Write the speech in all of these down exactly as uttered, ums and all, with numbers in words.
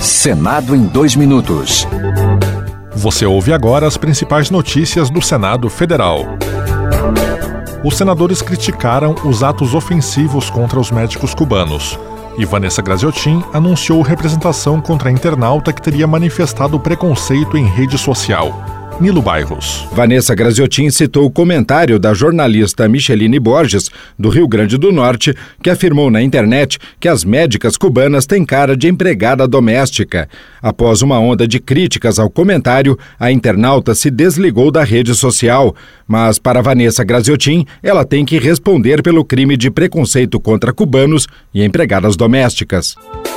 Senado em dois minutos. Você ouve agora as principais notícias do Senado Federal. Os senadores criticaram os atos ofensivos contra os médicos cubanos. E Vanessa Graziotin anunciou representação contra a internauta que teria manifestado preconceito em rede social. Nilo Bairros. Vanessa Graziotin citou o comentário da jornalista Micheline Borges, do Rio Grande do Norte, que afirmou na internet que as médicas cubanas têm cara de empregada doméstica. Após uma onda de críticas ao comentário, a internauta se desligou da rede social. Mas, para Vanessa Graziotin, ela tem que responder pelo crime de preconceito contra cubanos e empregadas domésticas.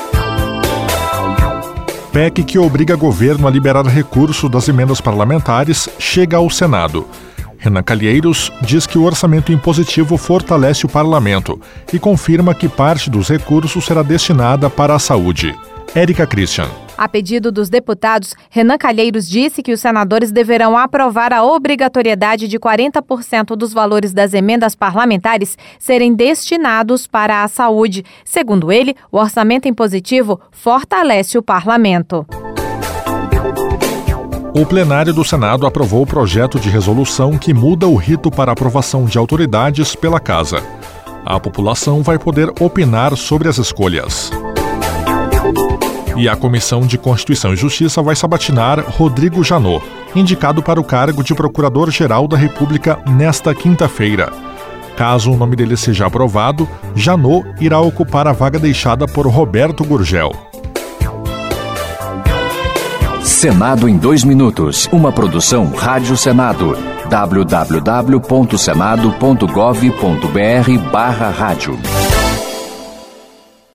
P E C que obriga governo a liberar recursos das emendas parlamentares chega ao Senado. Renan Calheiros diz que o orçamento impositivo fortalece o parlamento e confirma que parte dos recursos será destinada para a saúde. Érica Christian. A pedido dos deputados, Renan Calheiros disse que os senadores deverão aprovar a obrigatoriedade de quarenta por cento dos valores das emendas parlamentares serem destinados para a saúde. Segundo ele, o orçamento impositivo fortalece o parlamento. O plenário do Senado aprovou o projeto de resolução que muda o rito para aprovação de autoridades pela Casa. A população vai poder opinar sobre as escolhas. E a Comissão de Constituição e Justiça vai sabatinar Rodrigo Janot, indicado para o cargo de Procurador-Geral da República nesta quinta-feira. Caso o nome dele seja aprovado, Janot irá ocupar a vaga deixada por Roberto Gurgel. Senado em dois minutos. Uma produção Rádio Senado. w w w ponto senado ponto gov ponto b r barra rádio.